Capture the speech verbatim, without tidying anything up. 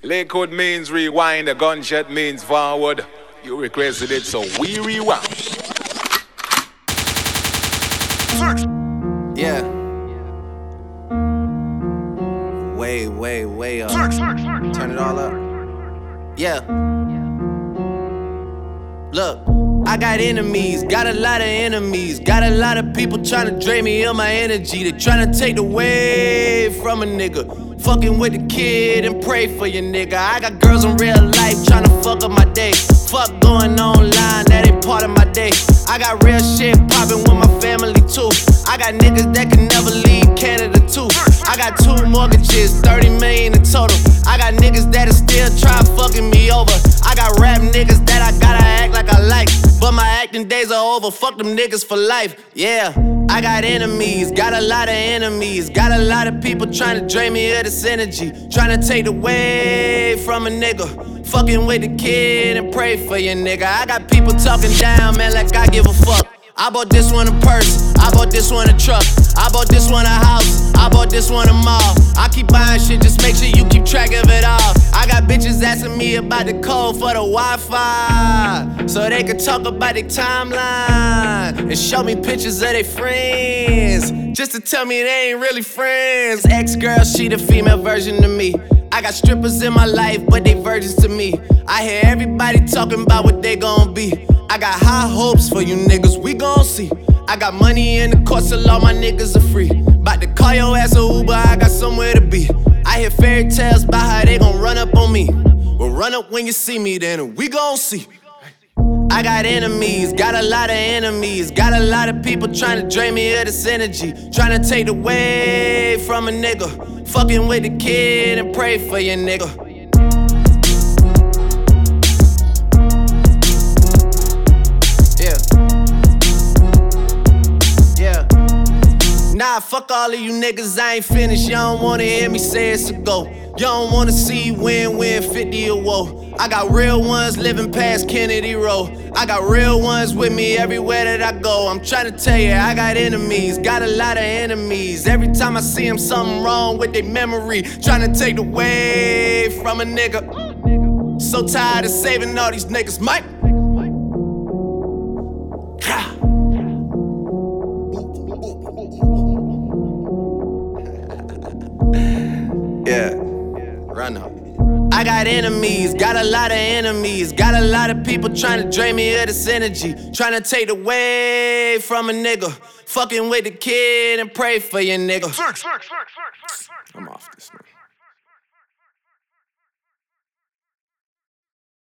Lakewood means rewind, the gunshot means forward. You requested it, so we rewound. Yeah. Way, way, way up. Turn it all up. Yeah. Look, I got enemies, got a lot of enemies. Got a lot of people trying to drain me of my energy. They trying to take away from a nigga. Fucking with the kid and pray for your nigga. I got girls in real life trying to fuck up my day. Fuck going online, that ain't part of my day. I got real shit poppin' with my family too. I got niggas that can never leave Canada too. I got two mortgages, thirty million in total. I got niggas that is still try fucking me over. I got rap niggas that I gotta act like I like, but my acting days are over, fuck them niggas for life. Yeah, I got enemies, got a lot of enemies. Got a lot of people trying to drain me of this energy, trying to take away from a nigga. Fucking with the kid and pray for your nigga. I got people talking down, man, like I give a fuck. I bought this one a purse, I bought this one a truck, I bought this one a house, I bought this one a mall. I keep buying shit, just make sure you keep track of it all. I got bitches asking me about the code for the Wi-Fi, so they can talk about their timeline and show me pictures of their friends, just to tell me they ain't really friends. Ex-girl, she the female version of me. I got strippers in my life, but they virgins to me. I hear everybody talking about what they gon' be. I got high hopes for you niggas, we gon' see. I got money in the court, so all my niggas are free. Bout to call your ass a Uber, I got somewhere to be. I hear fairy tales about how they gon' run up on me. Well, run up when you see me, then we gon' see. I got enemies, got a lot of enemies. Got a lot of people trying to drain me of this energy, trying to take away from a nigga. Fucking with the kid and pray for your nigga. Nah, fuck all of you niggas, I ain't finished. You don't wanna hear me say it's a go. You don't wanna see win-win, fifty or woe. I got real ones living past Kennedy Road. I got real ones with me everywhere that I go. I'm trying to tell you, I got enemies, got a lot of enemies. Every time I see them, something wrong with their memory, trying to take away from a nigga. So tired of saving all these niggas, Mike. Yeah, run up. I got enemies, got a lot of enemies. Got a lot of people trying to drain me of this energy, trying to take away from a nigga. Fucking with the kid and pray for your nigga.